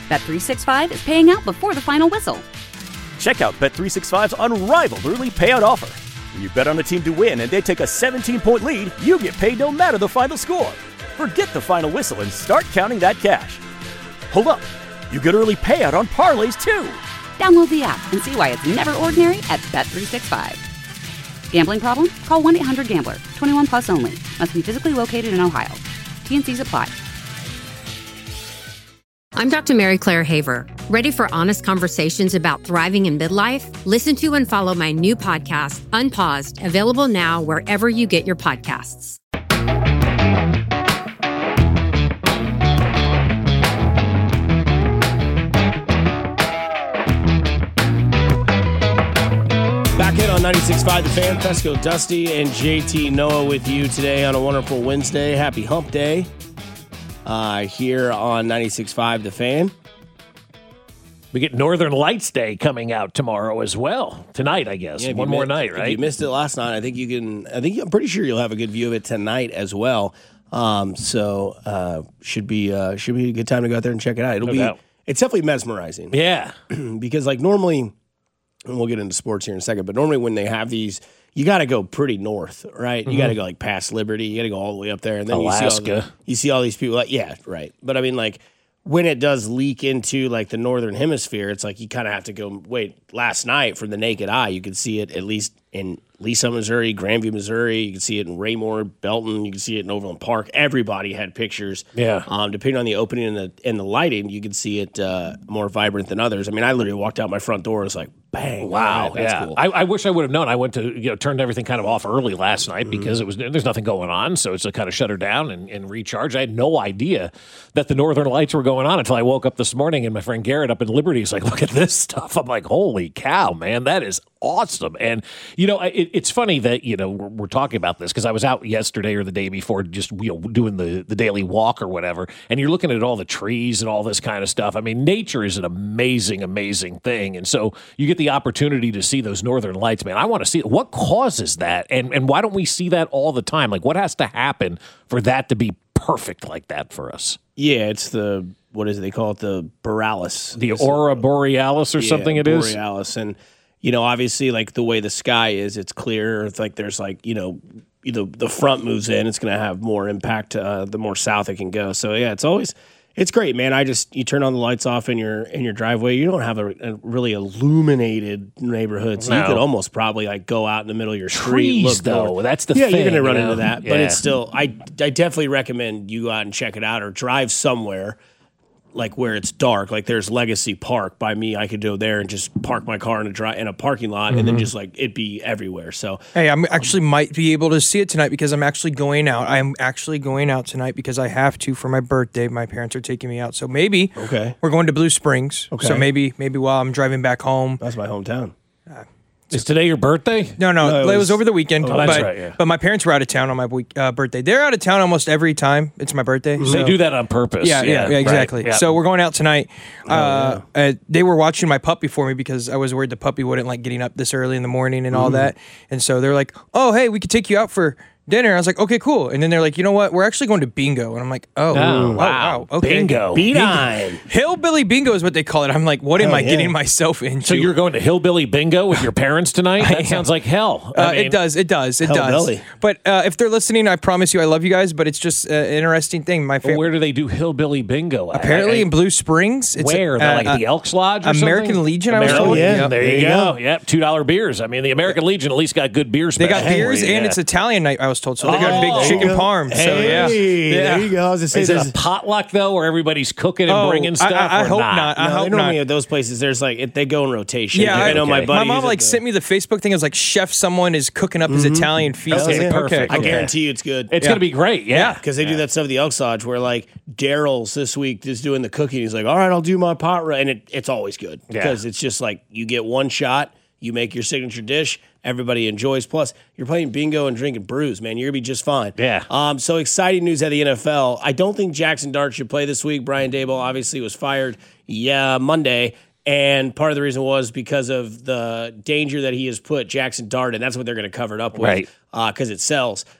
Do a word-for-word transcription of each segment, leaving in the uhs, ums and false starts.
Bet three sixty-five is paying out before the final whistle. Check out Bet three sixty-five's unrivaled early payout offer. When you bet on a team to win and they take a seventeen-point lead, you get paid no matter the final score. Forget the final whistle and start counting that cash. Hold up. You get early payout on parlays, too. Download the app and see why it's never ordinary at Bet three sixty-five. Gambling problem? Call one eight hundred gambler. twenty-one plus only. Must be physically located in Ohio. T N Cs apply. I'm Doctor Mary Claire Haver. Ready for honest conversations about thriving in midlife? Listen to and follow my new podcast, Unpaused, available now wherever you get your podcasts. Back in on ninety-six point five The Fan, Fesco, Dusty, and J T Noah with you today on a wonderful Wednesday. Happy Hump Day. Uh, here on ninety-six point five The Fan. We get Northern Lights Day coming out tomorrow as well. Tonight, I guess. Yeah, One more missed, night, right? If you missed it last night, I think you can. I think I'm pretty sure you'll have a good view of it tonight as well. Um, so uh, should be uh, should be a good time to go out there and check it out. It'll No be. doubt. It's definitely mesmerizing. Yeah, because like normally, and we'll get into sports here in a second, but normally when they have these, you got to go pretty north, right? You Mm-hmm. got to go like past Liberty. You got to go all the way up there, and then Alaska. you see all the, you see all these people. Like, yeah, right. But I mean, like when it does leak into like the northern hemisphere, it's like you kind of have to go. Wait, last night from the naked eye, you could see it at least in Lisa, Missouri, Grandview, Missouri. You can see it in Raymore, Belton. You can see it in Overland Park. Everybody had pictures. Yeah. Um, depending on the opening and the and the lighting, you can see it uh, more vibrant than others. I mean, I literally walked out my front door. It was like, bang! wow. Wow, that's yeah, cool. I, I wish I would have known. I went to you know turned everything kind of off early last night Mm-hmm. because it was there's nothing going on, so it's to kind of shut her down and, and recharge. I had no idea that the Northern Lights were going on until I woke up this morning and my friend Garrett up in Liberty is like, look at this stuff. I'm like, holy cow, man, that is awesome. And you know, it, it's funny that you know we're, we're talking about this because I was out yesterday or the day before just you know doing the the daily walk or whatever, and you're looking at all the trees and all this kind of stuff. I mean, nature is an amazing, amazing thing, and so you get the opportunity to see those northern lights, man. I want to see it. What causes that, and and why don't we see that all the time? Like, what has to happen for that to be perfect like that for us? Yeah, it's the what is it? They call it the Borealis, The aurora borealis or yeah, something. It is. Borealis, and you know, obviously, like the way the sky is, it's clear. It's like there's like you know, the the front moves in, it's going to have more impact. Uh, the more south it can go. So yeah, it's always it's great, man. I just you turn on the lights off in your in your driveway. You don't have a, a really illuminated neighborhood, so No. you could almost probably like go out in the middle of your street. Trees, look though, north. that's the yeah, thing, you're going to run you know? into that, but Yeah. it's still. I I definitely recommend you go out and check it out or drive somewhere. Like where it's dark, like there's Legacy Park by me. I could go there and just park my car in a dry, in a parking lot, and Mm-hmm. then just like it'd be everywhere. So Hey, I'm actually might be able to see it tonight because I'm actually going out. I'm actually going out tonight because I have to for my birthday. My parents are taking me out, so maybe Okay. we're going to Blue Springs. Okay. So maybe maybe while I'm driving back home. that's my hometown. Is today your birthday? No, no, No, it it, was, was- over the weekend. Oh, that's but, right, yeah. but my parents were out of town on my week, uh, birthday. They're out of town almost every time it's my birthday. They so- do that on purpose. Yeah, yeah, yeah, right, exactly. yeah. So we're going out tonight. Uh, uh, they were watching my puppy for me because I was worried the puppy wouldn't like getting up this early in the morning and all that. And so they're like, "Oh, hey, we could take you out for dinner." I was like, "Okay, cool." And then they're like, "You know what? We're actually going to bingo." And I'm like, "Oh, Oh, wow, wow. okay." Bingo. B-Dine. Hillbilly bingo is what they call it. I'm like, what am Hell I yeah. getting myself into? So you're going to Hillbilly Bingo with your parents tonight? That sounds like hell. I Uh, mean, it does. It does. It Hellbilly. does. But uh, if they're listening, I promise you, I love you guys. But it's just uh, an interesting thing. My family. Where do they do Hillbilly Bingo? at? Apparently I- I- in Blue Springs. It's Where? uh, like uh, the Elks Lodge or American something? Legion, I was American told. Yeah. Legion. There, There you you go. go. Yep, two dollar beers. I mean, the American Legion at least got good beer They got specials. beers Yeah. and it's Italian night, I was told. So they got Oh, a big there you chicken go. parm. So Hey, yeah. there you go. I was just saying, Is it there's a potluck, though, where everybody's cooking and Oh, bringing I- stuff? I- I or hope not. not. I no, hope they normally not. at those places. There's like it, they go in rotation. Yeah, I know my okay. buddy. My mom like sent me the Facebook thing. It was like chef someone is cooking up his Italian feast. I was yeah. like, Perfect. okay, I okay. guarantee you, it's good. It's Yeah. going to be great, yeah. Because they do that stuff at the Elks Lodge where like Daryl's this week is doing the cooking. He's like, all right, I'll do my pot roast. And it, it's always good because it's just like you get one shot, you make your signature dish, everybody enjoys. Plus, you're playing bingo and drinking brews, man. You're going to be just fine. Yeah. Um. So exciting news out of the N F L. I don't think Jackson Dart should play this week. Brian Daboll obviously was fired, yeah, Monday. And part of the reason was because of the danger that he has put Jackson Dart in. That's what they're going to cover it up with. Right. Because it sells.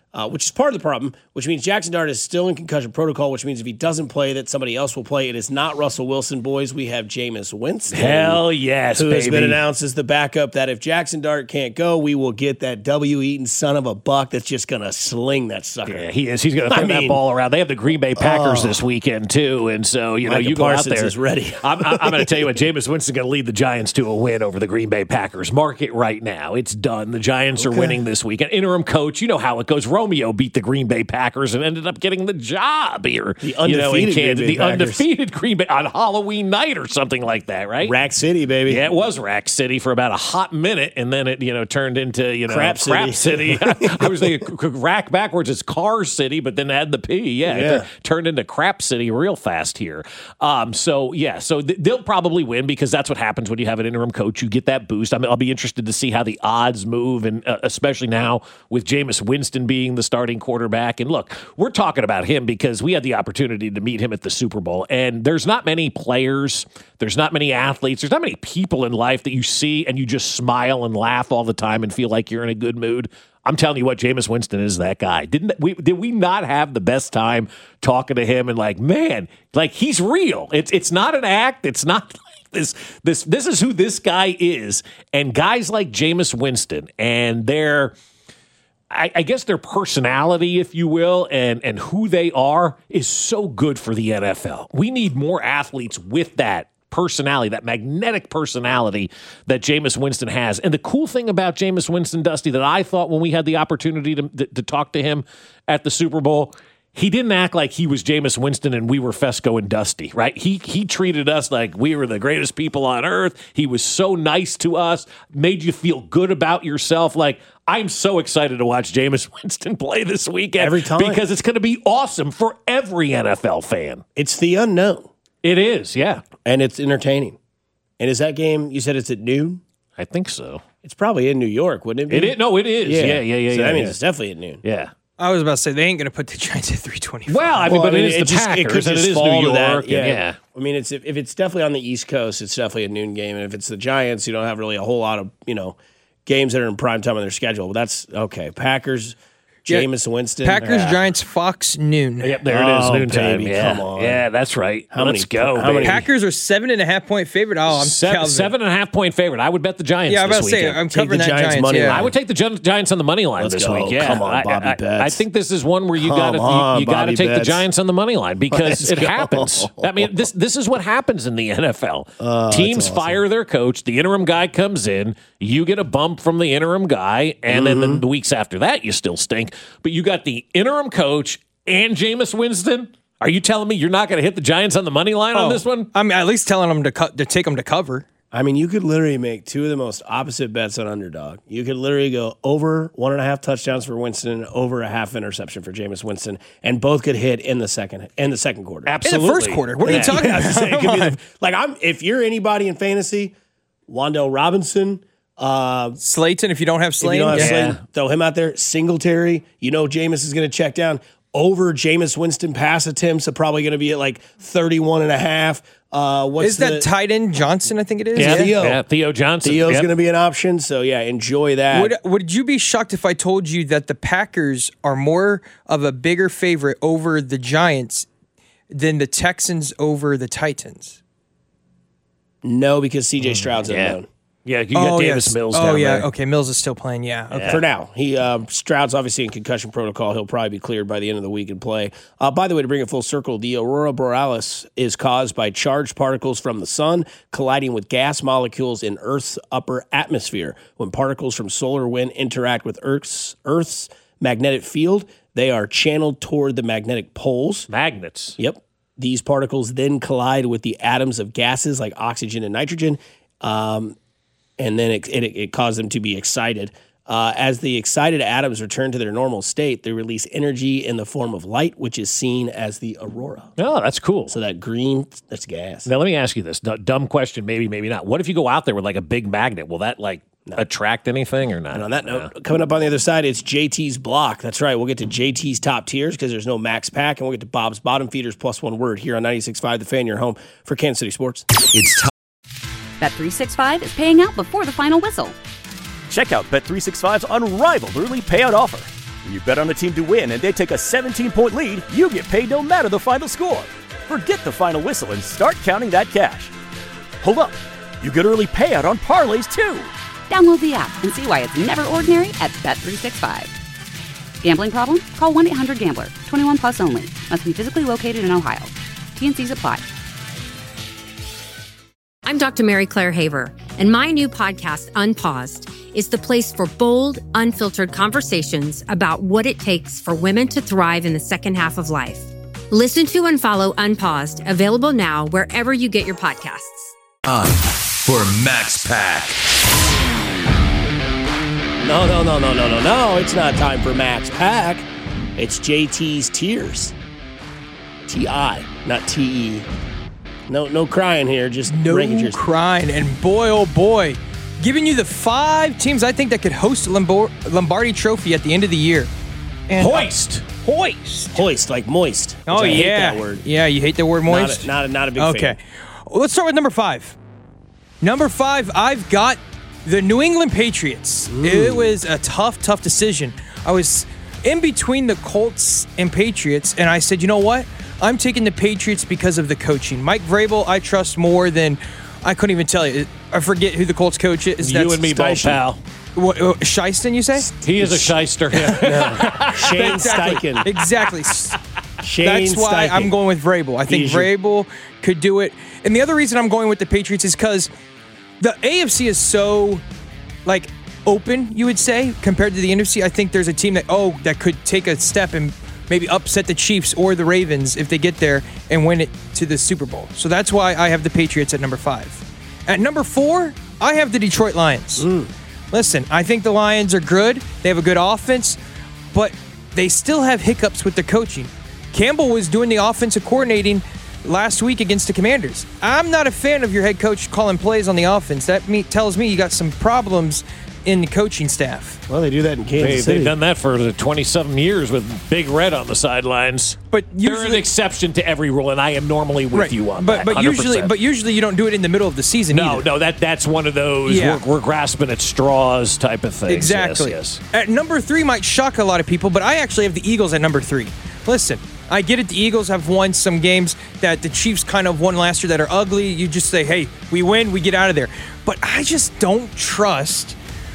uh, which is part of the problem, which means Jackson Dart is still in concussion protocol, which means if he doesn't play, that somebody else will play. It is not Russell Wilson, boys. We have Jameis Winston. Hell yes, who baby. has been announced as the backup, that if Jackson Dart can't go, we will get that W-eating son of a buck that's just going to sling that sucker. Yeah, he is. He's going to throw I that mean, ball around. They have the Green Bay Packers oh. this weekend, too. And so, you know, Micah you go Parsons out there. is ready. I'm, I'm going to tell you what, Jameis Winston's going to lead the Giants to a win over the Green Bay Packers. Mark it right now. It's done. The Giants Okay. are winning this week. An interim coach, you know how it goes. Romeo beat the Green Bay Packers and ended up getting the job here. The you know, in undefeated Kansas. Green Bay The Packers. undefeated Green Bay on Halloween night or something like that, right? Rack City, baby. Yeah, it was Rack City for about a hot minute, and then it, you know, turned into, you know, Crap City. Crap City. I was thinking Rack backwards is Car City, but then had the P. Yeah, Yeah. it turned into Crap City real fast here. Um, so yeah, so th- they'll probably win because that's what happens when you have an interim coach. You get that boost. I mean, I'll be interested to see how the odds move, and uh, especially now with Jameis Winston being the starting quarterback. And look, we're talking about him because we had the opportunity to meet him at the Super Bowl, and there's not many players, there's not many athletes, there's not many people in life that you see and you just smile and laugh all the time and feel like you're in a good mood. I'm telling you what, Jameis Winston is that guy. Didn't we? Did we not have the best time talking to him? And like, man, like he's real. It's it's not an act. It's not like this. This this is who this guy is. And guys like Jameis Winston and their, I, I guess their personality, if you will, and and who they are is so good for the N F L. We need more athletes with that personality, that magnetic personality that Jameis Winston has. And the cool thing about Jameis Winston, Dusty, that I thought when we had the opportunity to, to, to talk to him at the Super Bowl, he didn't act like he was Jameis Winston and we were Fesco and Dusty, right? He he treated us like we were the greatest people on earth. He was so nice to us, made you feel good about yourself. Like, I'm so excited to watch Jameis Winston play this weekend. Every time. Because it's going to be awesome for every N F L fan. It's the unknown. It is, yeah. And it's entertaining. And is that game, you said it's at noon? I think so. It's probably in New York, wouldn't it be? It is. No, it is. Yeah, yeah, yeah. So yeah, that means yeah. it's definitely at noon. Yeah. I was about to say they ain't going to put the Giants at three twenty-five. Well, I mean, Well, but I mean, it is it the just- it Packers, could and it just is fall New to that, York. and- yeah. yeah. I mean, it's if, if it's definitely on the East Coast, it's definitely a noon game. And if it's the Giants, you don't have really a whole lot of, you know, games that are in prime time on their schedule. But that's okay. Packers, Yeah. Jameis Winston. Packers, ah. Giants, Fox, noon. Yep, there it is. Oh, Noontime. baby, Yeah. come on. Yeah, that's right. How Let's many- go. how many- baby. Packers are seven and a half point favorite. Oh, I'm Se- Calvin. seven and a half point favorite. I would bet the Giants. Yeah, I'm this about to say weekend. I'm Take covering the that Giants Giants. money yeah. line. I would take the Gi- Giants on the money line Let's this go. week. Yeah, Come on, I- Bobby I, I, Betts. I think this is one where you Come got to on, you, you got to Bobby take the Betts. Giants on the money line because Let's it go. happens. I mean, this this is what happens in the N F L. Oh, Teams that's awesome. fire their coach. The interim guy comes in. You get a bump from the interim guy, and then Mm-hmm. the, the weeks after that, you still stink. But you got the interim coach and Jameis Winston. Are you telling me you're not going to hit the Giants on the money line on Oh, this one? I'm at least telling them to cut to take them to cover. I mean, you could literally make two of the most opposite bets on underdog. You could literally go over one and a half touchdowns for Winston, over a half interception for Jameis Winston, and both could hit in the second in the second quarter. Absolutely. In the first quarter. What are you Yeah. talking I was about? gonna say, it could be Come the- like I'm if you're anybody in fantasy, Wandale Robinson, uh, Slayton, if you don't have if you Slayton, don't have yeah. Slayton, throw him out there. Singletary, you know Jameis is going to check down. Over Jameis Winston pass attempts are probably going to be at like thirty-one and a half. Uh, what's Is that the, tight end Johnson? I think it is. Yeah, Theo. yeah, Theo Johnson. Theo's Yep. going to be an option. So yeah, enjoy that. Would would you be shocked if I told you that the Packers are more of a bigger favorite over the Giants than the Texans over the Titans? No, because C J Stroud's Yeah. unknown. Yeah, you got Davis yes. Mills Oh down yeah. there. Okay, Mills is still playing. Yeah. Okay. For now, he uh, Stroud's obviously in concussion protocol. He'll probably be cleared by the end of the week and play. Uh, by the way, to bring it full circle, the aurora borealis is caused by charged particles from the sun colliding with gas molecules in Earth's upper atmosphere. When particles from solar wind interact with Earth's Earth's magnetic field, they are channeled toward the magnetic poles. Magnets. Yep. These particles then collide with the atoms of gases like oxygen and nitrogen. Um, and then it, it, it caused them to be excited. Uh, as the excited atoms return to their normal state, they release energy in the form of light, which is seen as the aurora. Oh, that's cool. So that green, that's gas. Now, let me ask you this. D- dumb question, maybe, maybe not. What if you go out there with like a big magnet? Will that like attract anything or not? And on that note, coming up on the other side, it's J T's block. That's right. We'll get to J T's top tiers because there's no max pack, and we'll get to Bob's bottom feeders plus one word here on ninety-six point five The Fan, your home for Kansas City sports. It's time. Bet three sixty-five is paying out before the final whistle. Check out Bet three sixty-five's unrivaled early payout offer. When you bet on a team to win and they take a seventeen-point lead, you get paid no matter the final score. Forget the final whistle and start counting that cash. Hold up. You get early payout on parlays, too. Download the app and see why it's never ordinary at Bet three sixty-five. Gambling problem? Call one eight hundred gambler. twenty-one plus only. Must be physically located in Ohio. T N Cs apply. I'm Doctor Mary Claire Haver, and my new podcast, Unpaused, is the place for bold, unfiltered conversations about what it takes for women to thrive in the second half of life. Listen to and follow Unpaused, available now wherever you get your podcasts. Time for Max Pack. No, no, no, no, no, no, no. It's not time for Max Pack. It's J T's Tears. T I, not T E. No, no crying here. Just No breaking tears. crying. And boy, oh boy, giving you the five teams I think that could host the Lombor- Lombardi Trophy at the end of the year. And Hoist. Hoist. Hoist, like moist. which Oh, I hate yeah. that word. Yeah, you hate the word Not moist? a, not a, not a big Okay. fan. Well, let's start with number five. Number five, I've got the New England Patriots. It was a tough, tough decision. I was in between the Colts and Patriots, and I said, you know what? I'm taking the Patriots because of the coaching. Mike Vrabel, I trust more than I couldn't even tell you. I forget who the Colts coach is. You and me both, pal. What, uh, Shieston, you say? He is a shyster. Shane Exactly. Steichen. Exactly. Shane That's why Steichen. I'm going with Vrabel. I think He's your- Vrabel could do it. And the other reason I'm going with the Patriots is because the A F C is so, like, open, you would say, compared to the N F C. I think there's a team that, oh, that could take a step and maybe upset the Chiefs or the Ravens if they get there and win it to the Super Bowl. So that's why I have the Patriots at number five. At number four, I have the Detroit Lions. Listen, I think the Lions are good. They have a good offense, but they still have hiccups with the coaching. Campbell was doing the offensive coordinating last week against the Commanders. I'm not a fan of your head coach calling plays on the offense. That me, tells me you got some problems in the coaching staff. Well, they do that in Kansas They, City. they've done that for the twenty-seven years with Big Red on the sidelines. But they're an usually- exception to every rule, and I am normally with you on but that. but one hundred percent. usually but usually you don't do it in the middle of the season no, either. no, that that's one of those Yeah. we're, we're grasping at straws type of things. Exactly. Yes, yes. At number three might shock a lot of people, but I actually have the Eagles at number three. Listen, I get it. The Eagles have won some games that the Chiefs kind of won last year that are ugly. You just say, hey, we win, we get out of there. But I just don't trust.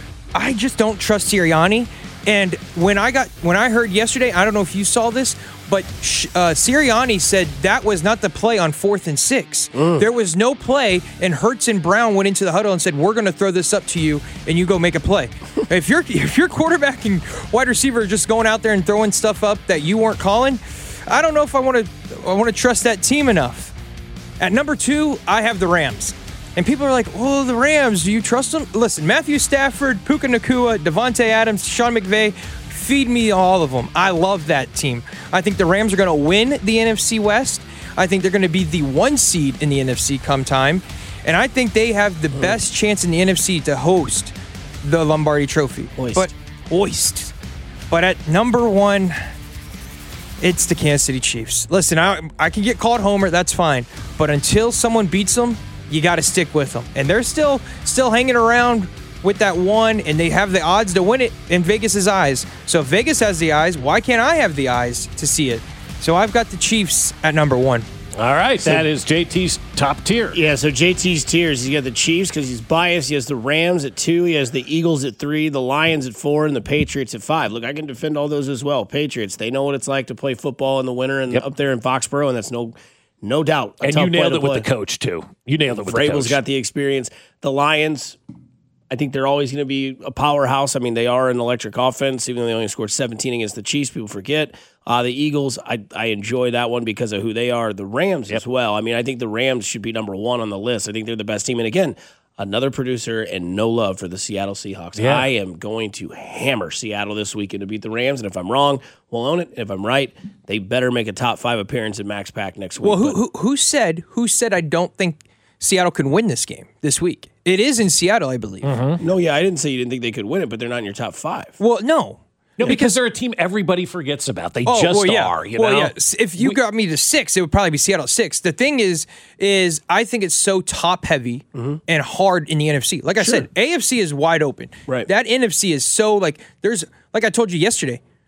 I just don't trust Sirianni. And when I got when I heard yesterday, I don't know if you saw this, but uh, Sirianni said that was not the play on fourth and six. There was no play, and Hurts and Brown went into the huddle and said, "We're going to throw this up to you, and you go make a play." if your if your quarterback and wide receiver are just going out there and throwing stuff up that you weren't calling, I don't know if I want to I want to trust that team enough. At number two, I have the Rams. And people are like, oh, the Rams, do you trust them? Listen, Matthew Stafford, Puka Nacua, Devontae Adams, Sean McVay, feed me all of them. I love that team. I think the Rams are going to win the N F C West. I think they're going to be the one seed in the N F C come time. And I think they have the best chance in the N F C to host the Lombardi Trophy. Hoist. But, hoist. But at number one, it's the Kansas City Chiefs. Listen, I, I can get called homer, that's fine. But until someone beats them, you got to stick with them. And they're still still hanging around with that one, and they have the odds to win it in Vegas's eyes. So if Vegas has the eyes, why can't I have the eyes to see it? So I've got the Chiefs at number one. All right, that is J T's top tier. Yeah, so J T's tiers. He's got the Chiefs because he's biased. He has the Rams at two. He has the Eagles at three, the Lions at four, and the Patriots at five. Look, I can defend all those as well. Patriots, they know what it's like to play football in the winter and Yep. up there in Foxborough, and that's no no doubt. a And tough you nailed play it to with the play. coach, too. You nailed it with the Vrabel's coach. got the experience. The Lions, I think they're always going to be a powerhouse. I mean, they are an electric offense, even though they only scored seventeen against the Chiefs. People forget. Uh, the Eagles, I, I enjoy that one because of who they are. The Rams as well. I mean, I think the Rams should be number one on the list. I think they're the best team. And again, another producer and no love for the Seattle Seahawks. Yeah. I am going to hammer Seattle this weekend to beat the Rams. And if I'm wrong, we'll own it. And if I'm right, they better make a top five appearance in Max Pack next week. Well, who, But- who who said who said I don't think Seattle can win this game this week? It is in Seattle, I believe. No, yeah, I didn't say you didn't think they could win it, but they're not in your top five. Well, no. No, because they're a team everybody forgets about. They Oh, just well, yeah. are, you well, know? yeah. S- If you We- got me to six, it would probably be Seattle at six. The thing is, is I think it's so top heavy and hard in the N F C. Like I said, A F C is wide open. Right. That N F C is so like there's like I told you yesterday.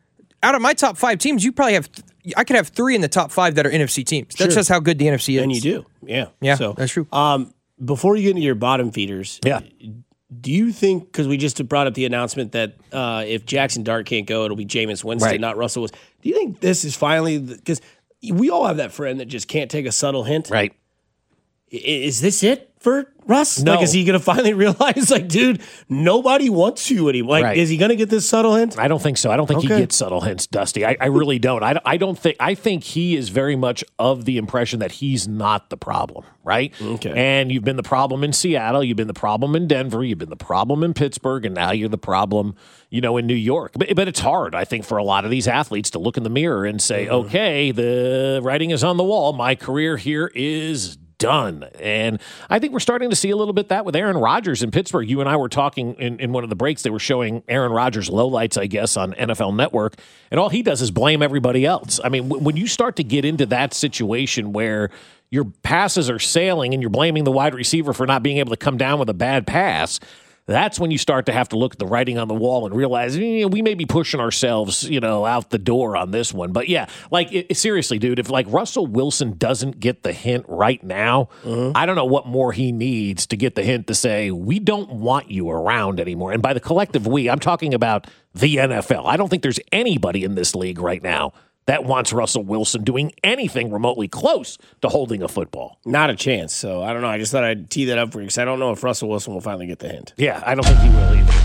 out of my top five teams, you probably have. I could have three in the top five that are N F C teams. That's Sure. just how good the N F C is. And you do, yeah, Yeah, So that's true. Um, before you get into your bottom feeders, Yeah. do you think, because we just brought up the announcement that uh, if Jackson Dart can't go, it'll be Jameis Winston, Right. not Russell Wilson. Do you think this is finally, because we all have that friend that just can't take a subtle hint? Right. I- Is this it for Russ? No. Like, is he going to finally realize, like, dude, nobody wants you anymore? Like, Right. is he going to get this subtle hint? I don't think so. I don't think he Okay. gets subtle hints, Dusty. I, I really don't. I, I don't think. I think he is very much of the impression that he's not the problem, right? Okay. And you've been the problem in Seattle. You've been the problem in Denver. You've been the problem in Pittsburgh, and now you're the problem, you know, in New York. But, but it's hard, I think, for a lot of these athletes to look in the mirror and say, Mm-hmm. okay, the writing is on the wall. My career here is done. And I think we're starting to see a little bit that with Aaron Rodgers in Pittsburgh. You and I were talking in, in one of the breaks. They were showing Aaron Rodgers' lowlights, I guess, on N F L Network. And all he does is blame everybody else. I mean, w- when you start to get into that situation where your passes are sailing and you're blaming the wide receiver for not being able to come down with a bad pass, that's when you start to have to look at the writing on the wall and realize, you know, we may be pushing ourselves, you know, out the door on this one. But yeah, like it, it- seriously, dude, if like Russell Wilson doesn't get the hint right now, I don't know what more he needs to get the hint to say, we don't want you around anymore. And by the collective we, I'm talking about the N F L. I don't think there's anybody in this league right now that wants Russell Wilson doing anything remotely close to holding a football. Not a chance. So I don't know. I just thought I'd tee that up for you because I don't know if Russell Wilson will finally get the hint. Yeah, I don't think he will either.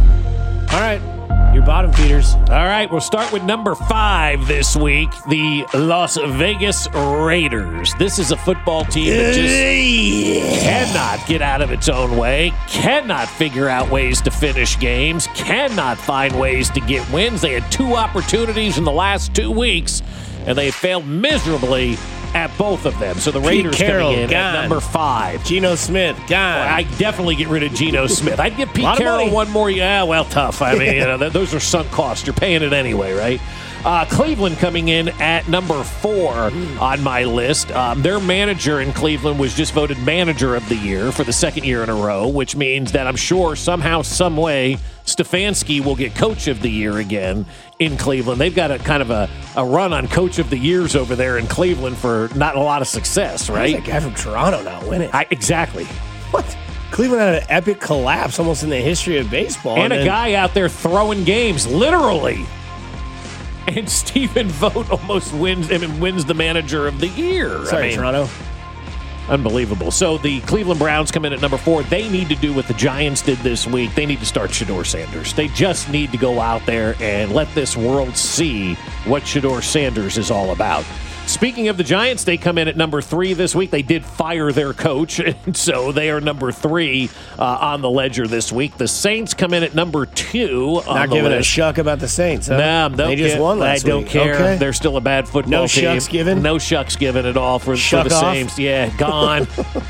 All right. Your bottom feeders. All right, we'll start with number five this week, the Las Vegas Raiders. This is a football team that just cannot get out of its own way, cannot figure out ways to finish games, cannot find ways to get wins. They had two opportunities in the last two weeks, and they failed miserably at both of them. So the Raiders Carroll, coming in gone. at number five. Geno Smith, gone. I definitely get rid of Geno Smith. I'd give Pete Lot of Carroll money. one more. Yeah, well, tough. I mean, you know, th- those are sunk costs. You're paying it anyway, right? Uh, Cleveland coming in at number four on my list. Um, their manager in Cleveland was just voted manager of the year for the second year in a row, which means that I'm sure somehow, some way, Stefanski will get coach of the year again in Cleveland. They've got a kind of a, a run on coach of the years over there in Cleveland for not a lot of success, How's right? that guy from Toronto not winning? I, exactly. What? Cleveland had an epic collapse almost in the history of baseball. And a then- guy out there throwing games, literally. And Stephen Vogt almost wins I mean, wins the manager of the year. Sorry, I mean, Toronto. Unbelievable. So the Cleveland Browns come in at number four. They need to do what the Giants did this week. They need to start Shedeur Sanders. They just need to go out there and let this world see what Shedeur Sanders is all about. Speaking of the Giants, they come in at number three this week. They did fire their coach, and so they are number three uh, on the ledger this week. The Saints come in at number two on Not the giving a list. shuck about the Saints. Huh? No, don't they just care. won last I don't week. care. Okay. They're still a bad football No team. shucks given? No shucks given at all for, for Shuck the off? Saints. Yeah, gone.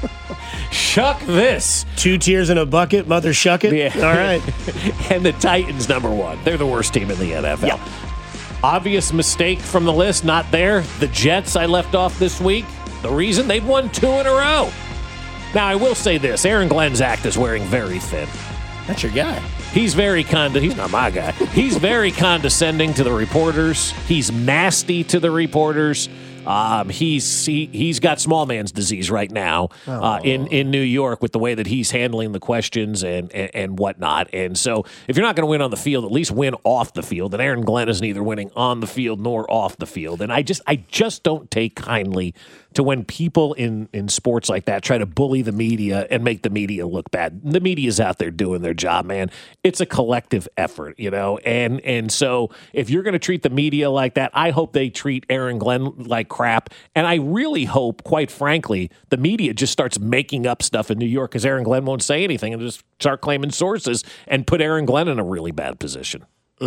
Shuck this. Two tears in a bucket, mother shuck it. Yeah. All right. And the Titans, number one. They're the worst team in the N F L. Yeah. Obvious mistake from the list, not there. The Jets I left off this week. The reason they've won two in a row. Now, I will say this. Aaron Glenn's act is wearing very thin. That's your guy. He's very kind. He's not my guy. He's very condescending to the reporters. He's nasty to the reporters. Um, he's he, he's got small man's disease right now uh, in in New York with the way that he's handling the questions and and, and whatnot. And so, if you're not going to win on the field, at least win off the field. And Aaron Glenn is neither winning on the field nor off the field. And I just I just don't take kindly to when people in, in sports like that try to bully the media and make the media look bad. The media's out there doing their job, man. It's a collective effort, you know? And and so if you're going to treat the media like that, I hope they treat Aaron Glenn like crap. And I really hope, quite frankly, the media just starts making up stuff in New York because Aaron Glenn won't say anything and just start claiming sources and put Aaron Glenn in a really bad position.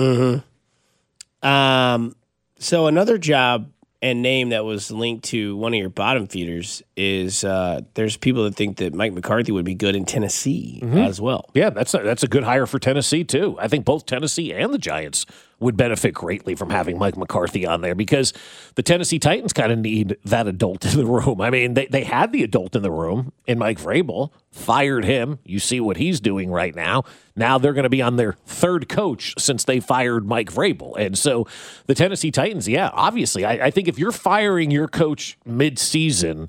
Mm-hmm. Um, so another job and name that was linked to one of your bottom feeders is uh, there's people that think that Mike McCarthy would be good in Tennessee Mm-hmm. as well. Yeah, that's a, that's a good hire for Tennessee, too. I think both Tennessee and the Giants would benefit greatly from having Mike McCarthy on there because the Tennessee Titans kind of need that adult in the room. I mean, they, they had the adult in the room in Mike Vrabel, fired him. You see what he's doing right now. Now they're going to be on their third coach since they fired Mike Vrabel. And so the Tennessee Titans, yeah, obviously, I, I think if you're firing your coach mid-season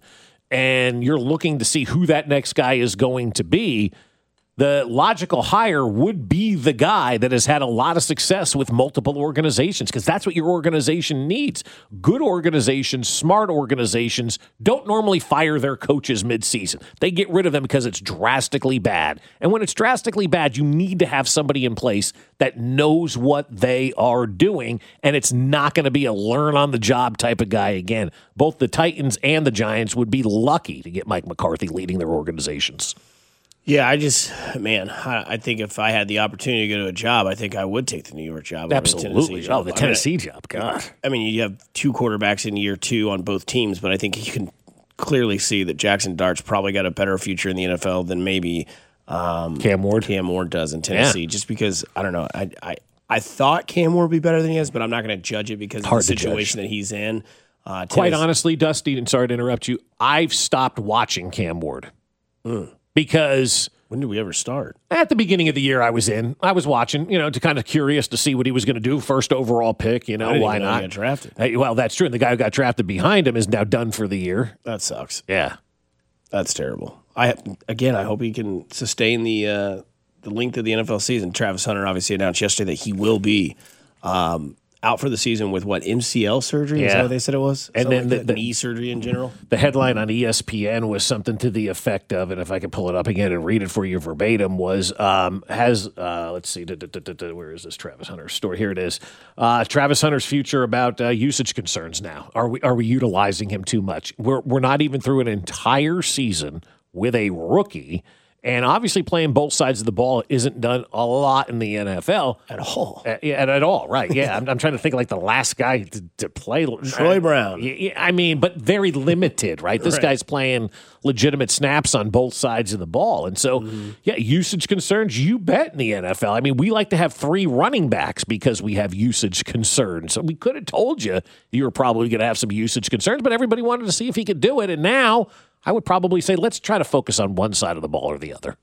and you're looking to see who that next guy is going to be, the logical hire would be the guy that has had a lot of success with multiple organizations because that's what your organization needs. Good organizations, smart organizations don't normally fire their coaches midseason. They get rid of them because it's drastically bad. And when it's drastically bad, you need to have somebody in place that knows what they are doing, and it's not going to be a learn-on-the-job type of guy again. Both the Titans and the Giants would be lucky to get Mike McCarthy leading their organizations. Yeah, I just, man, I, I think if I had the opportunity to go to a job, I think I would take the New York job. Absolutely. Over the Tennessee job. Oh, the Tennessee I mean, job. God. I mean, you have two quarterbacks in year two on both teams, but I think you can clearly see that Jackson Dart's probably got a better future in the N F L than maybe um, Cam Ward. Cam Ward does in Tennessee, yeah. just because, I don't know, I, I, I thought Cam Ward would be better than he is, but I'm not going to judge it because Hard of the situation that he's in. Uh, Quite honestly, Dusty, and sorry to interrupt you, I've stopped watching Cam Ward mm. because... When did we ever start? At the beginning of the year, I was in. I was watching, you know, to kind of curious to see what he was going to do. First overall pick, you know, I didn't why even know not? he got drafted. Hey, well, that's true. And the guy who got drafted behind him is now done for the year. That sucks. Yeah, that's terrible. I again, I hope he can sustain the uh, the length of the N F L season. Travis Hunter obviously announced yesterday that he will be um, out for the season with what M C L surgery. Yeah. Is that what they said it was? And Something then like the, that? the knee surgery in general. The headline on E S P N was something to the effect of, and if I could pull it up again and read it for you verbatim, was um, has uh, let's see, da, da, da, da, da, where is this Travis Hunter's story? Here it is. Uh, Travis Hunter's future about uh, usage concerns. Now, are we are we utilizing him too much? We're we're not even through an entire season with a rookie. And obviously playing both sides of the ball isn't done a lot in the N F L. At all. Uh, yeah, at, at all, right. Yeah, I'm, I'm trying to think of like the last guy to, to play. Troy Brown. I, I mean, but very limited, right? This right. guy's playing legitimate snaps on both sides of the ball. And so, mm-hmm. yeah, usage concerns, you bet in the N F L. I mean, we like to have three running backs because we have usage concerns. So we could have told you you were probably going to have some usage concerns, but everybody wanted to see if he could do it. And now I would probably say let's try to focus on one side of the ball or the other.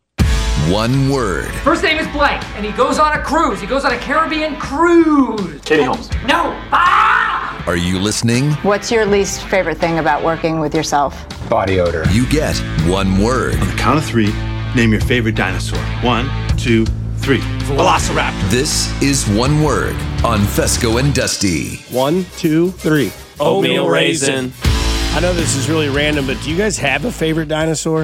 One word. First name is Blake, and he goes on a cruise. He goes on a Caribbean cruise. Katie Holmes. No. Ah! Are you listening? What's your least favorite thing about working with yourself? Body odor. You get one word. On the count of three, name your favorite dinosaur. One, two, three. Velociraptor. This is One Word on Fesco and Dusty. One, two, three. Oatmeal raisin. I know this is really random, but do you guys have a favorite dinosaur?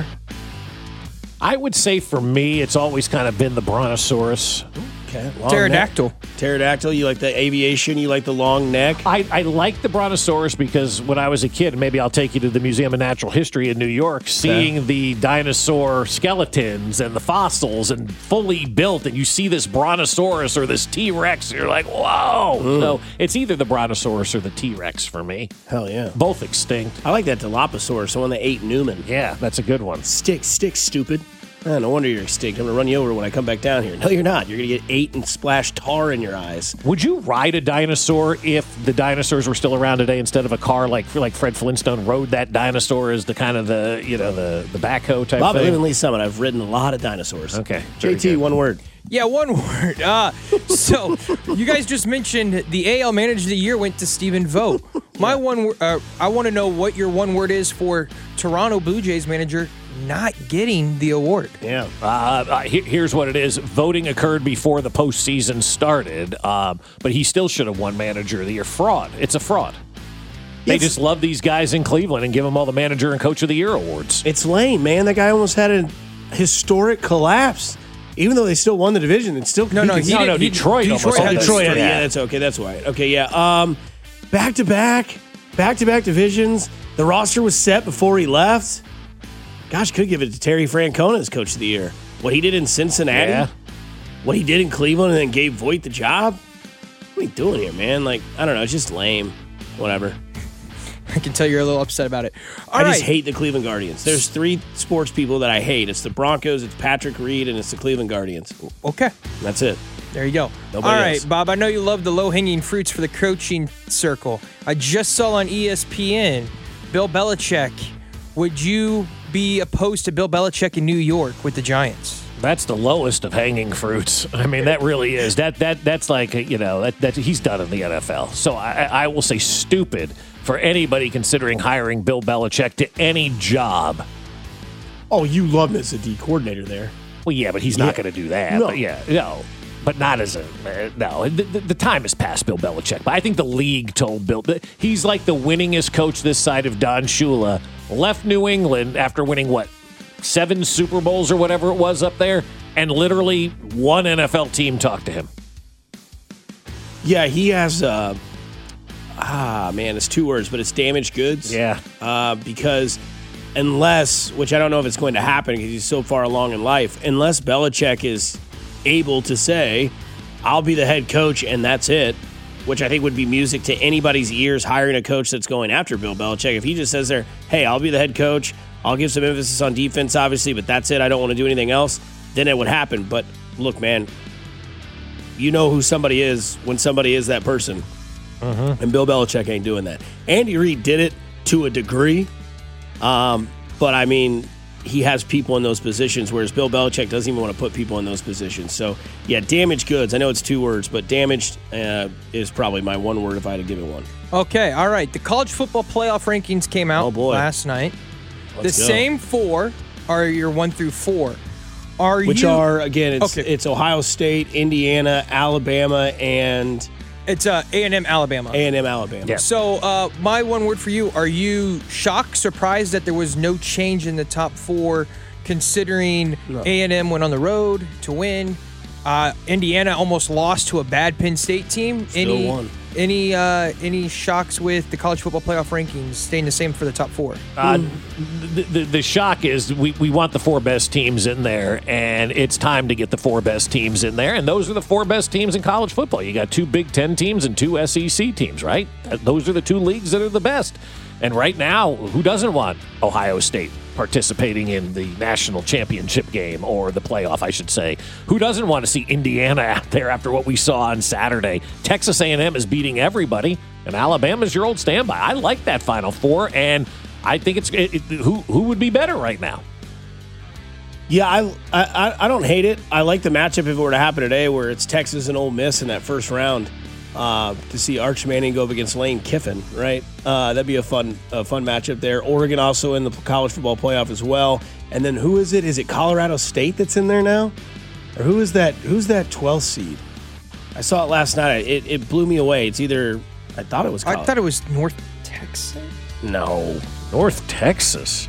I would say for me, it's always kind of been the Brontosaurus. Okay. Long Pterodactyl. Neck. Pterodactyl. You like the aviation? You like the long neck? I, I like the Brontosaurus because when I was a kid, maybe I'll take you to the Museum of Natural History in New York, seeing okay. the dinosaur skeletons and the fossils and fully built, and you see this Brontosaurus or this T-Rex, and you're like, whoa. Mm. So it's either the Brontosaurus or the T-Rex for me. Hell yeah. Both extinct. I like that Dilophosaurus, the one that ate Newman. Yeah, that's a good one. Stick, stick, stupid. Oh, no wonder you're extinct. I'm going to run you over when I come back down here. No, you're not. You're going to get ate and splash tar in your eyes. Would you ride a dinosaur if the dinosaurs were still around today instead of a car like like Fred Flintstone rode that dinosaur as the kind of the, you know, the, the backhoe type Bob, thing? I live in Lee Summit. I've ridden a lot of dinosaurs. Okay. J T, good. one word. Yeah, one word. Uh, so you guys just mentioned the A L Manager of the Year went to Stephen Vogt. My one, uh, I want to know what your one word is for Toronto Blue Jays manager not getting the award. Yeah. Uh, uh, he, here's what it is. Voting occurred before the postseason started, um, but he still should have won Manager of the Year. Fraud. It's a fraud. They it's, just love these guys in Cleveland and give them all the Manager and Coach of the Year awards. It's lame, man. That guy almost had a historic collapse. Even though they still won the division, it's still no, no, he no, did, no. He, Detroit, Detroit, almost had Detroit. Detroit. Yeah, that's okay. That's right. Okay, yeah. Um, back to back, back to back divisions. The roster was set before he left. Gosh, could give it to Terry Francona as Coach of the Year. What he did in Cincinnati, yeah. what he did in Cleveland, and then gave Voigt the job. What are you doing here, man? Like, I don't know. It's just lame. Whatever. I can tell you're a little upset about it. All I right. just hate the Cleveland Guardians. There's three sports people that I hate. It's the Broncos, it's Patrick Reed, and it's the Cleveland Guardians. Okay. That's it. There you go. Nobody All right, else. Bob, I know you love the low-hanging fruits for the coaching circle. I just saw on E S P N, Bill Belichick. Would you be opposed to Bill Belichick in New York with the Giants? That's the lowest of hanging fruits. I mean, that really is. That that that's like, you know, that, that he's done in the N F L. So I, I will say stupid for anybody considering hiring Bill Belichick to any job. Oh, you love him as a D coordinator there. Well, yeah, but he's Yeah. not going to do that. No. But yeah, no. But not as a uh, no. The, the, the time has passed Bill Belichick. But I think the league told Bill that he's like the winningest coach this side of Don Shula. Left New England after winning what seven Super Bowls or whatever it was up there, and literally one N F L team talked to him. Yeah, he has. Uh, ah, man, it's two words, but it's damaged goods. Yeah, uh, because unless, which I don't know if it's going to happen because he's so far along in life, unless Belichick is able to say, I'll be the head coach and that's it, which I think would be music to anybody's ears hiring a coach that's going after Bill Belichick. If he just says there, hey, I'll be the head coach, I'll give some emphasis on defense, obviously, but that's it, I don't want to do anything else, then it would happen. But look, man, you know who somebody is when somebody is that person. Mm-hmm. And Bill Belichick ain't doing that. Andy Reid did it to a degree, um, but I mean, he has people in those positions, whereas Bill Belichick doesn't even want to put people in those positions. So, yeah, damaged goods. I know it's two words, but damaged uh, is probably my one word if I had to give it one. Okay, all right. The college football playoff rankings came out Oh, boy. last night. Let's the go. same four are your one through four. Are Which you, are, again, it's, Okay. it's Ohio State, Indiana, Alabama, and It's uh, A and M Alabama. A and M Alabama. Yeah. So, uh, my one word for you, are you shocked, surprised that there was no change in the top four, considering No. A and M went on the road to win? Uh, Indiana almost lost to a bad Penn State team. Still any, won. Any uh, any shocks with the college football playoff rankings staying the same for the top four? Uh, the, the, the shock is we, we want the four best teams in there, and it's time to get the four best teams in there. And those are the four best teams in college football. You got two Big Ten teams and two S E C teams, right? Those are the two leagues that are the best. And right now, who doesn't want Ohio State participating in the national championship game, or the playoff, I should say? Who doesn't want to see Indiana out there after what we saw on Saturday? Texas A and M is beating everybody, and Alabama's your old standby. I like that Final Four, and I think it's it, it, who who would be better right now? Yeah, I, I I don't hate it. I like the matchup if it were to happen today, where it's Texas and Ole Miss in that first round. Uh, to see Arch Manning go up against Lane Kiffin, right? Uh, that'd be a fun a fun matchup there. Oregon also in the college football playoff as well. And then who is it? Is it Colorado State that's in there now? Or who is that? Who's that twelfth seed? I saw it last night. It, it blew me away. It's either, I thought it was Colorado. I thought it was North Texas. No. North Texas.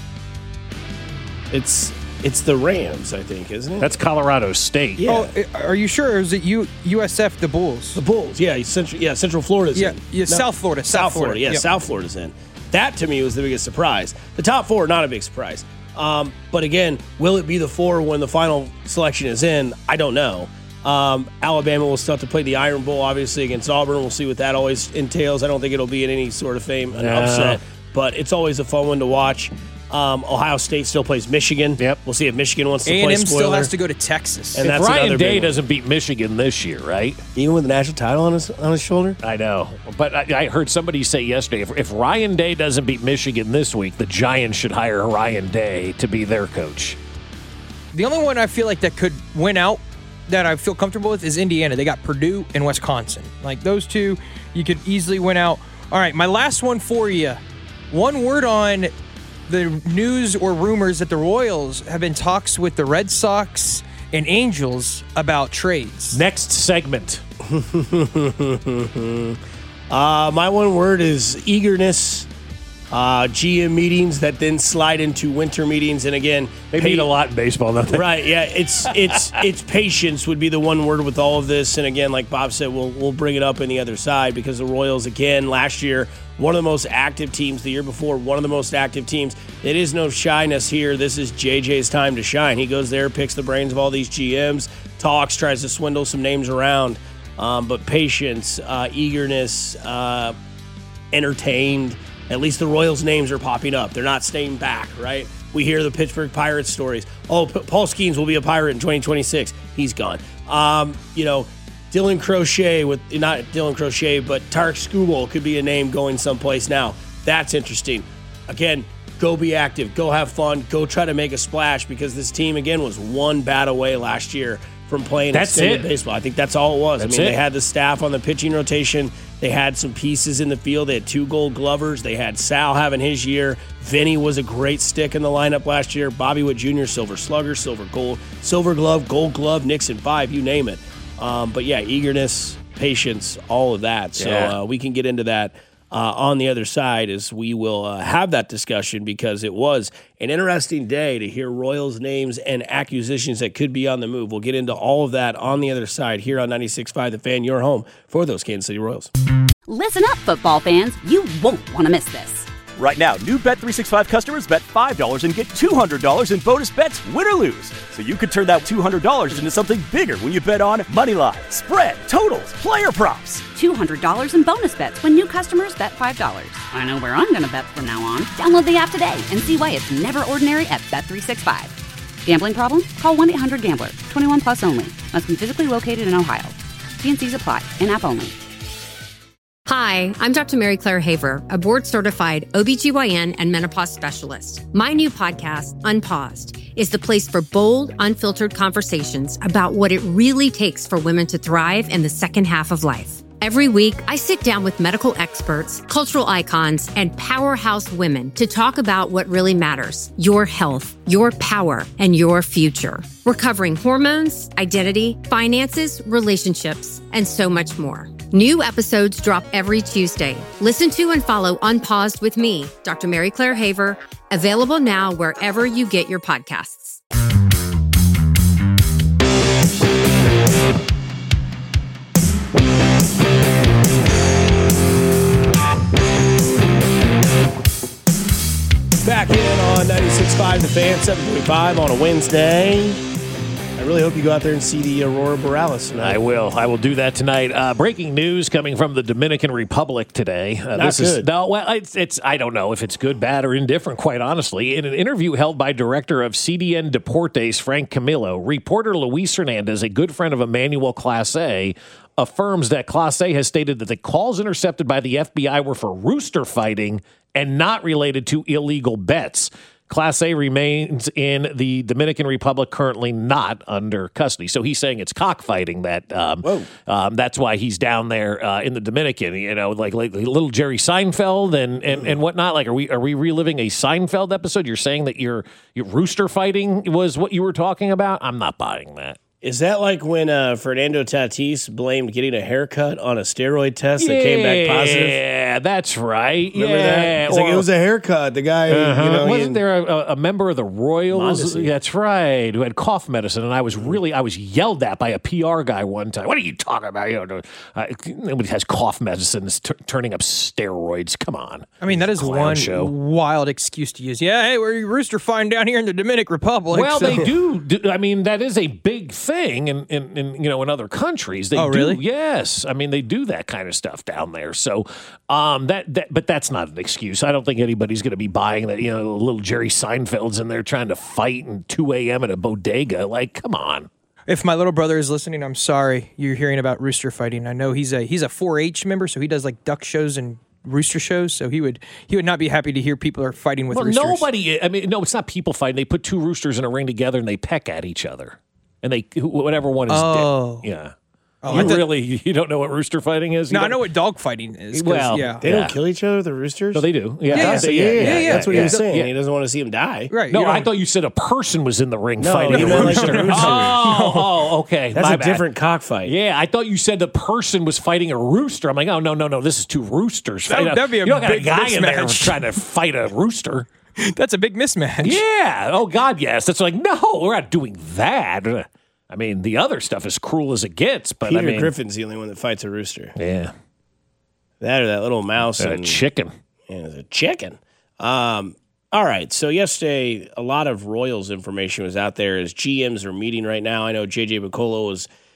It's it's the Rams, I think, isn't it? That's Colorado State. Yeah. Oh, i- are you sure? Or is it U- USF, the Bulls? The Bulls, yeah, Central, yeah, Central Florida's Yeah, in. yeah, South Florida, South, South Florida, Florida, yeah, yep. South Florida's in. That to me was the biggest surprise. The top four, not a big surprise. Um, but again, will it be the four when the final selection is in? I don't know. Um, Alabama will still have to play the Iron Bowl, obviously, against Auburn. We'll see what that always entails. I don't think it'll be in any sort of fame, an No. upset, but it's always a fun one to watch. Um, Ohio State still plays Michigan. Yep. We'll see if Michigan wants to A play and M spoiler. still has to go to Texas. And If that's Ryan another Day big one. doesn't beat Michigan this year, right? Even with the national title on his on his shoulder. I know. But I, I heard somebody say yesterday, if, if Ryan Day doesn't beat Michigan this week, the Giants should hire Ryan Day to be their coach. The only one I feel like that could win out that I feel comfortable with is Indiana. They got Purdue and Wisconsin. Like those two, you could easily win out. All right, my last one for you. One word on the news or rumors that the Royals have been talks with the Red Sox and Angels about trades. Next segment. uh, my one word is eagerness. Uh, G M meetings that then slide into winter meetings, and again, They pa- meet a lot in baseball, don't they? Right? Yeah, it's it's it's patience would be the one word with all of this, and again, like Bob said, we'll we'll bring it up in the other side because the Royals again last year one of the most active teams, the year before one of the most active teams. It is no shyness here. This is J J's time to shine. He goes there, picks the brains of all these G Ms, talks, tries to swindle some names around, um, but patience, uh, eagerness, uh, entertained. At least the Royals' names are popping up. They're not staying back, right? We hear the Pittsburgh Pirates stories. Oh, P- Paul Skeens will be a Pirate in twenty twenty-six. He's gone. Um, you know, Dylan Crochet with not Dylan Crochet, but Tarek Skubal could be a name going someplace now. That's interesting. Again, go be active, go have fun, go try to make a splash because this team again was one bat away last year from playing That's extended it. baseball. I think that's all it was. That's I mean, it. they had the staff on the pitching rotation. They had some pieces in the field. They had two Gold Glovers. They had Sal having his year. Vinny was a great stick in the lineup last year. Bobby Witt Junior, Silver Slugger, Silver Gold, Silver Glove, Gold Glove, Nixon five, you name it. Um, but yeah, eagerness, patience, all of that. So Yeah. uh, we can get into that uh, on the other side as we will uh, have that discussion because it was an interesting day to hear Royals names and acquisitions that could be on the move. We'll get into all of that on the other side here on ninety-six point five The Fan, your home for those Kansas City Royals. Listen up, football fans. You won't want to miss this. Right now, new Bet three sixty-five customers bet five dollars and get two hundred dollars in bonus bets, win or lose. So you could turn that two hundred dollars into something bigger when you bet on moneyline, spread, totals, player props. two hundred dollars in bonus bets when new customers bet five dollars. I know where I'm going to bet from now on. Download the app today and see why it's never ordinary at Bet three sixty-five. Gambling problem? Call one eight hundred gambler. twenty-one plus only. Must be physically located in Ohio. T N Cs apply. In-app only. Hi, I'm Doctor Mary Claire Haver, a board-certified O B G Y N and menopause specialist. My new podcast, Unpaused, is the place for bold, unfiltered conversations about what it really takes for women to thrive in the second half of life. Every week, I sit down with medical experts, cultural icons, and powerhouse women to talk about what really matters: your health, your power, and your future. We're covering hormones, identity, finances, relationships, and so much more. New episodes drop every Tuesday. Listen to and follow Unpaused with me, Doctor Mary Claire Haver, available now wherever you get your podcasts. Back in on ninety-six point five The Fan, seven twenty-five on a Wednesday. I really hope you go out there and see the Aurora Borealis tonight. I will. I will do that tonight. Uh, breaking news coming from the Dominican Republic today. Uh, Not this is good. no. Well, it's, it's. I don't know if it's good, bad, or indifferent. Quite honestly, in an interview held by director of C D N Deportes Frank Camillo, reporter Luis Hernandez, a good friend of Emmanuel Clase, affirms that Clase has stated that the calls intercepted by the F B I were for rooster fighting and not related to illegal bets. Class A remains in the Dominican Republic, currently not under custody. So he's saying it's cockfighting that um, um, that's why he's down there uh, in the Dominican. You know, like, like little Jerry Seinfeld and, and, and whatnot. Like, are we are we reliving a Seinfeld episode? You're saying that your your rooster fighting was what you were talking about? I'm not buying that. Is that like when uh, Fernando Tatis blamed getting a haircut on a steroid test that came back positive? Yeah, that's right. Remember yeah. that? It's like it was a haircut. The guy, Uh-huh. you know, wasn't he, there a, a member of the Royals? Mondesi. That's right, who had cough medicine, and I was really, I was yelled at by a P R guy one time. What are you talking about? You know, uh, nobody has cough medicine. Is t- turning up steroids. Come on. I mean, that is Clown one show. wild excuse to use. Yeah, hey, we're rooster fine down here in the Dominican Republic. Well, so- they do, do. I mean, that is a big thing, in, in, in you know, in other countries. They Oh, do. really? Yes, I mean, they do that kind of stuff down there. So, um, that that, but that's not an excuse. I don't think anybody's going to be buying that. You know, little Jerry Seinfeld's in there trying to fight in two a.m. at a bodega. Like, come on. If my little brother is listening, I'm sorry you're hearing about rooster fighting. I know he's a he's a four H member, so he does like duck shows and rooster shows. So he would he would not be happy to hear people are fighting with Well, roosters. nobody. I mean, no, it's not people fighting. They put two roosters in a ring together and they peck at each other, and they wh- whatever one is Oh. dead. Yeah. Oh, you I thought- really you don't know what rooster fighting is? You No, I don't- know what dog fighting is. 'cause, Well, yeah, they Yeah. don't kill each other, the roosters? No, they do. Yeah, Yeah, They- yeah, yeah, yeah, yeah. That's what he was yeah. saying. Yeah. He doesn't want to see him die. right. No, you I don't- thought you said a person was in the ring No, fighting you a meant like rooster. the rooster. Oh, oh, okay. That's My a bad. different cockfight. Yeah, I thought you said the person was fighting a rooster. I'm like, oh no, no, no, this is two roosters. That- fighting. that'd be a you don't got a big guy in there mismatch. trying to fight a rooster. That's a big mismatch. Yeah. Oh God, yes. That's like no, we're not doing that. I mean, the other stuff is cruel as it gets, but Peter I mean, Griffin's the only one that fights a rooster. yeah, That or that little mouse. and a and, chicken. and it's a chicken. Um, all right. So yesterday, a lot of Royals information was out there as G Ms are meeting right now. I know J J McCullough was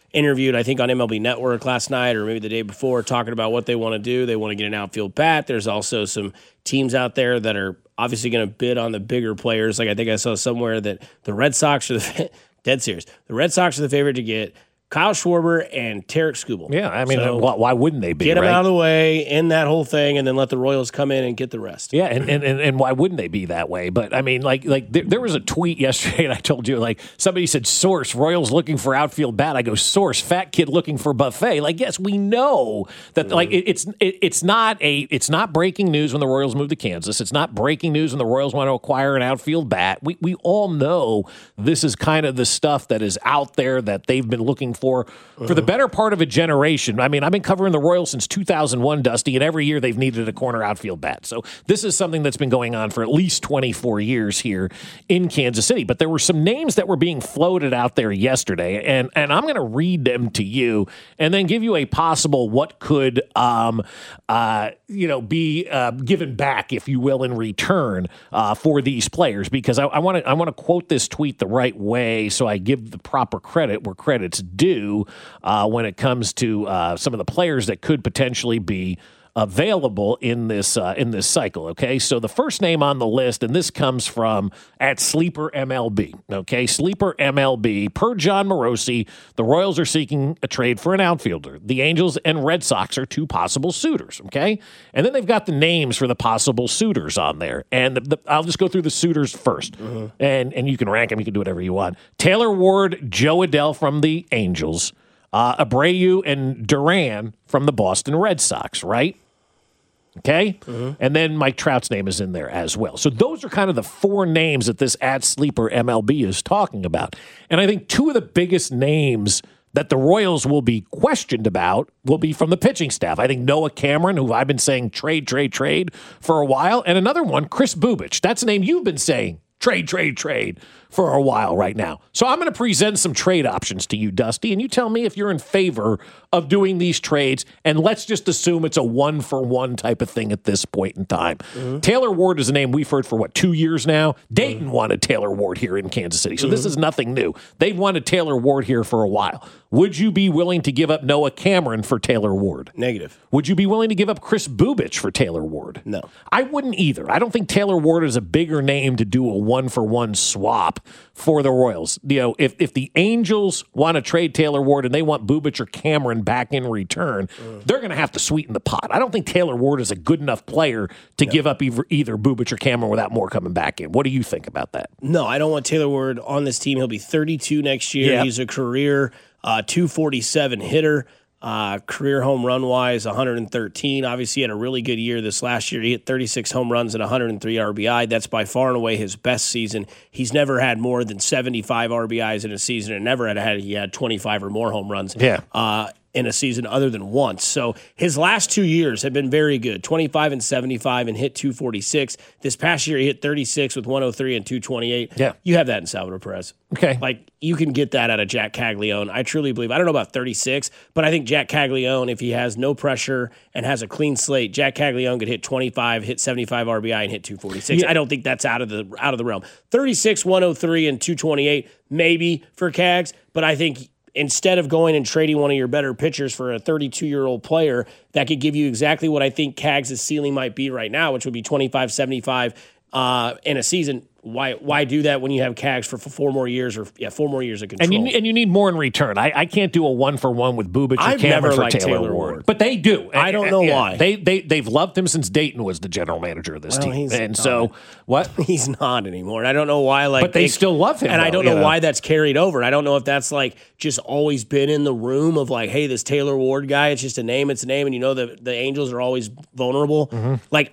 interviewed, I think, on M L B Network last night or maybe the day before, talking about what they want to do. They want to get an outfield bat. There's also some teams out there that are obviously going to bid on the bigger players. Like I think I saw somewhere that the Red Sox are the dead serious. The Red Sox are the favorite to get Kyle Schwarber and Tarek Skubal. Yeah, I mean, so why, why wouldn't they be? Get them right? out of the way in that whole thing, and then let the Royals come in and get the rest. Yeah, and, and, and why wouldn't they be that way? But, I mean, like, like there, there was a tweet yesterday, and I told you, like, somebody said, source, Royals looking for outfield bat. I go, source, fat kid looking for buffet. Like, yes, we know that, mm-hmm. like, it, it's it, it's not a it's not breaking news when the Royals move to Kansas. It's not breaking news when the Royals want to acquire an outfield bat. We, we all know this is kind of the stuff that is out there that they've been looking for mm-hmm. for the better part of a generation. I mean, I've been covering the Royals since two thousand one, Dusty, and every year they've needed a corner outfield bat. So this is something that's been going on for at least twenty-four years here in Kansas City. But there were some names that were being floated out there yesterday, and, and I'm going to read them to you and then give you a possible what could, um, uh, you know, be uh, given back, if you will, in return uh, for these players. Because I want to I want to quote this tweet the right way so I give the proper credit where credit's due. Uh, when it comes to uh, some of the players that could potentially be available in this uh, in this cycle. Okay, so the first name on the list, and this comes from at Sleeper M L B. Okay, Sleeper M L B. Per John Morosi, the Royals are seeking a trade for an outfielder. The Angels and Red Sox are two possible suitors. Okay, and then they've got the names for the possible suitors on there. And the, the, I'll just go through the suitors first, mm-hmm. and and you can rank them. You can do whatever you want. Taylor Ward, Joe Adell from the Angels. Uh, Abreu and Duran from the Boston Red Sox, right? Okay? Mm-hmm. And then Mike Trout's name is in there as well. So those are kind of the four names that this ad sleeper M L B is talking about. And I think two of the biggest names that the Royals will be questioned about will be from the pitching staff. I think Noah Cameron, who I've been saying trade, trade, trade for a while, and another one, Chris Bubich. That's a name you've been saying trade, trade, trade for a while right now. So I'm going to present some trade options to you, Dusty, and you tell me if you're in favor of doing these trades, and let's just assume it's a one-for-one type of thing at this point in time. Mm-hmm. Taylor Ward is a name we've heard for, what, two years now? Dayton mm-hmm. wanted Taylor Ward here in Kansas City, so mm-hmm. this is nothing new. They've wanted Taylor Ward here for a while. Would you be willing to give up Noah Cameron for Taylor Ward? Negative. Would you be willing to give up Chris Bubich for Taylor Ward? No. I wouldn't either. I don't think Taylor Ward is a bigger name to do a one-for-one swap for the Royals. You know, if, if the Angels want to trade Taylor Ward and they want Bubich or Cameron back in return, mm. they're going to have to sweeten the pot. I don't think Taylor Ward is a good enough player to no. give up either, either Bubich or Cameron without more coming back in. What do you think about that? No, I don't want Taylor Ward on this team. He'll be thirty-two next year. Yep. He's a career uh, two forty-seven hitter. Uh, career home run wise, one hundred thirteen. Obviously, he had a really good year this last year. He hit thirty-six home runs and one hundred three R B I. That's by far and away his best season. He's never had more than seventy-five R B Is in a season, and never had had he had twenty-five or more home runs. Yeah. Uh, in a season other than once. So his last two years have been very good, twenty-five and seventy-five, and hit two forty-six. This past year, he hit thirty-six with one oh three and two twenty-eight. Yeah. You have that in Salvador Perez. Okay. Like, you can get that out of Jack Caglione. I truly believe. I don't know about thirty-six, but I think Jack Caglione, if he has no pressure and has a clean slate, Jack Caglione could hit twenty-five, hit seventy-five R B I, and hit two forty-six. Yeah. I don't think that's out of the out of the realm. thirty-six, one oh three, and two twenty-eight, maybe for Cags, but I think instead of going and trading one of your better pitchers for a thirty-two-year-old player that could give you exactly what I think Cags' ceiling might be right now, which would be twenty-five, seventy-five uh, in a season, why why do that when you have Cags for, for four more years or yeah four more years of control? And you and you need more in return. I, I can't do a one for one with Bubich or I've Cameron never for liked Taylor, Taylor Ward. Ward, but they do. I don't know yeah, why. They they they've loved him since Dayton was the general manager of this well, team, and not. so what? He's not anymore. And I don't know why. Like, but they, they still love him, and though, I don't know, know why that's carried over. I don't know if that's like just always been in the room of like, hey, this Taylor Ward guy. It's just a name. It's a name, and you know the the Angels are always vulnerable. Mm-hmm. Like.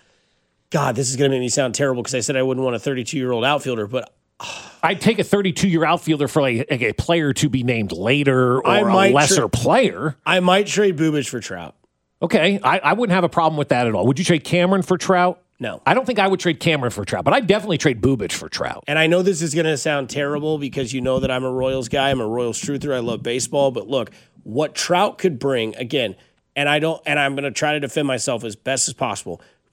God, this is going to make me sound terrible because I said I wouldn't want a thirty-two-year-old outfielder, but oh. I'd take a thirty-two-year outfielder for like a player to be named later or a lesser tra- player. I might trade Bubich for Trout. Okay, I, I wouldn't have a problem with that at all. Would you trade Cameron for Trout? No. I don't think I would trade Cameron for Trout, but I'd definitely trade Bubich for Trout. And I know this is going to sound terrible because you know that I'm a Royals guy. I'm a Royals truther. I love baseball. But look, what Trout could bring, again, and I don't, and I'm going to try to defend myself as best as possible.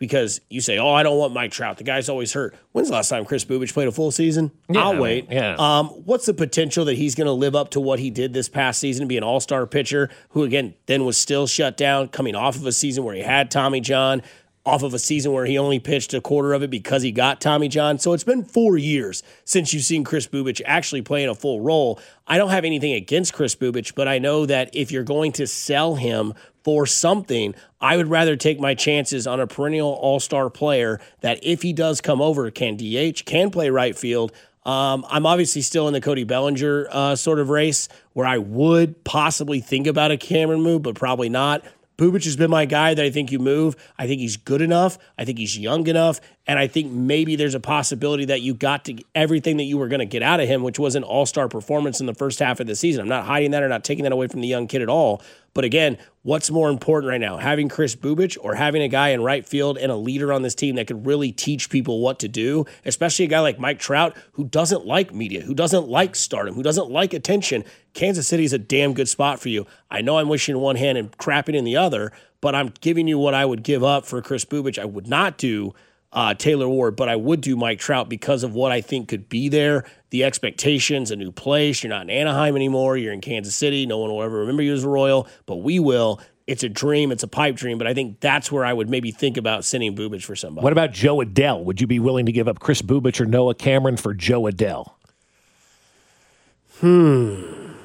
because you say, oh, I don't want Mike Trout. The guy's always hurt. When's the last time Chris Bubic played a full season? Yeah, I'll wait. yeah. Um, what's the potential that he's going to live up to what he did this past season, be an all-star pitcher who, again, then was still shut down, coming off of a season where he had Tommy John, off of a season where he only pitched a quarter of it because he got Tommy John. So it's been four years since you've seen Chris Bubic actually playing a full role. I don't have anything against Chris Bubic, but I know that if you're going to sell him for something, I would rather take my chances on a perennial all-star player that if he does come over, can D H, can play right field. Um, I'm obviously still in the Cody Bellinger uh, sort of race where I would possibly think about a Cameron move, but probably not. Bubic has been my guy that I think you move. I think he's good enough. I think he's young enough. And I think maybe there's a possibility that you got to everything that you were going to get out of him, which was an all-star performance in the first half of the season. I'm not hiding that or not taking that away from the young kid at all. But again, what's more important right now, having Chris Bubic or having a guy in right field and a leader on this team that could really teach people what to do, especially a guy like Mike Trout who doesn't like media, who doesn't like stardom, who doesn't like attention. Kansas City is a damn good spot for you. I know I'm wishing in one hand and crapping in the other, but I'm giving you what I would give up for Chris Bubic. I would not do uh, Taylor Ward, but I would do Mike Trout because of what I think could be there. The expectations, a new place. You're not in Anaheim anymore. You're in Kansas City. No one will ever remember you as a Royal, but we will. It's a dream. It's a pipe dream, but I think that's where I would maybe think about sending Bubic for somebody. What about Joe Adell? Would you be willing to give up Chris Bubic or Noah Cameron for Joe Adell? Hmm.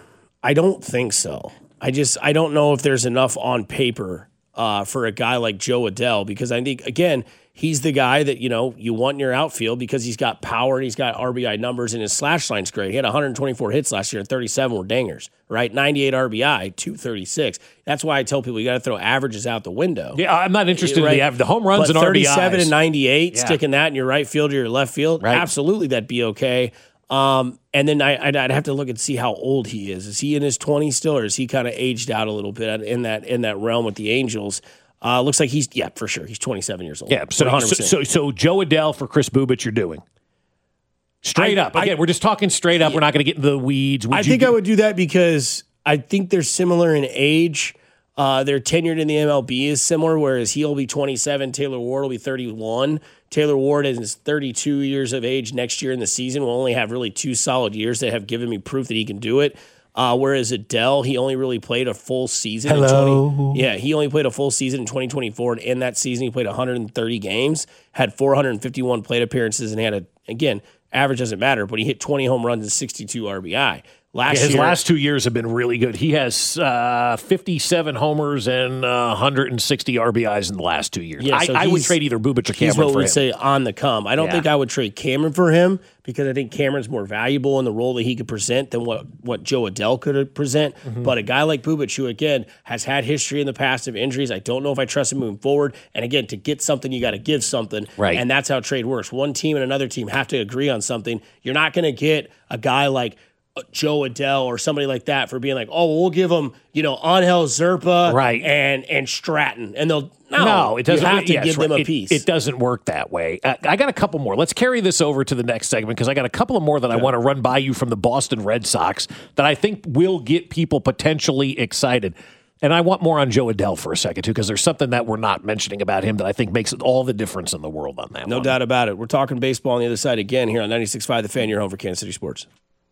I don't think so. I just, I don't know if there's enough on paper uh, for a guy like Joe Adell, because I think, again, he's the guy that, you know, you want in your outfield because he's got power and he's got R B I numbers and his slash line's great. He had one hundred twenty-four hits last year and thirty-seven were dingers, right? ninety-eight R B I, two thirty-six. That's why I tell people you got to throw averages out the window. Yeah, I'm not interested right? in the average. The home runs but and R B Is. thirty-seven and ninety-eight, yeah. sticking that in your right field or your left field, right. Absolutely that'd be okay. Um, and then I, I'd, I'd have to look and see how old he is. Is he in his twenties still, or is he kind of aged out a little bit in that in that realm with the Angels? Uh, looks like he's, yeah, for sure. He's twenty-seven years old. Yeah, so, so, so, so Joe Adell for Chris Bubic you're doing? Straight I, up. Again, I, we're just talking straight up. Yeah. We're not going to get into the weeds. Would I think do- I would do that because I think they're similar in age. Uh, their tenured in the M L B is similar, whereas he'll be twenty-seven, Taylor Ward will be thirty-one. Taylor Ward is thirty-two years of age next year in the season. Will only have really two solid years that have given me proof that he can do it. Uh, whereas Adell, he only really played a full season. Hello. In twenty, yeah, he only played a full season in twenty twenty-four, and in that season he played one hundred thirty games, had four hundred fifty-one plate appearances, and had a, again, average doesn't matter, but he hit twenty home runs and sixty-two R B I. Last yeah, his year, last two years have been really good. He has uh, fifty-seven homers and uh, one hundred sixty R B Is in the last two years. Yeah, I, so I would trade either Bubic or Cameron he's what for we'd him. say on the come. I don't yeah. think I would trade Cameron for him because I think Cameron's more valuable in the role that he could present than what, what Joe Adell could present. Mm-hmm. But a guy like Bubic, who, again, has had history in the past of injuries, I don't know if I trust him moving forward. And, again, to get something, you got to give something. Right. And that's how trade works. One team and another team have to agree on something. You're not going to get a guy like Joe Adell or somebody like that for being like, oh, we'll give them, you know, Angel Zerpa right. and and Stratton. And they'll, no, no it doesn't. You have to yes, give them a it, piece. It doesn't work that way. Uh, I got a couple more. Let's carry this over to the next segment because I got a couple of more that yeah. I want to run by you from the Boston Red Sox that I think will get people potentially excited. And I want more on Joe Adell for a second, too, because there's something that we're not mentioning about him that I think makes all the difference in the world on that No one. doubt about it. We're talking baseball on the other side again here on ninety-six point five The Fan, your home for Kansas City Sports.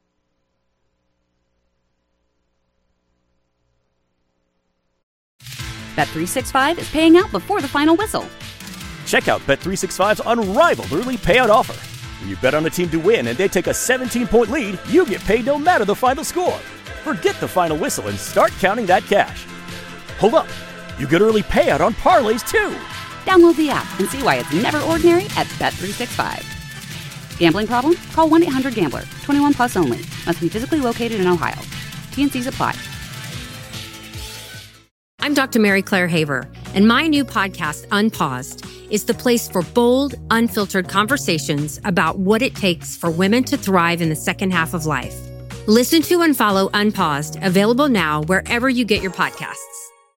Bet three sixty-five is paying out before the final whistle. Check out Bet three sixty-five's unrivaled early payout offer. When you bet on a team to win and they take a seventeen-point lead, you get paid no matter the final score. Forget the final whistle and start counting that cash. Hold up. You get early payout on parlays, too. Download the app and see why it's never ordinary at Bet three sixty-five. Gambling problem? Call one eight hundred gambler. twenty-one plus only. Must be physically located in Ohio. T and Cs apply. I'm Doctor Mary Claire Haver, and my new podcast, Unpaused, is the place for bold, unfiltered conversations about what it takes for women to thrive in the second half of life. Listen to and follow Unpaused, available now wherever you get your podcasts.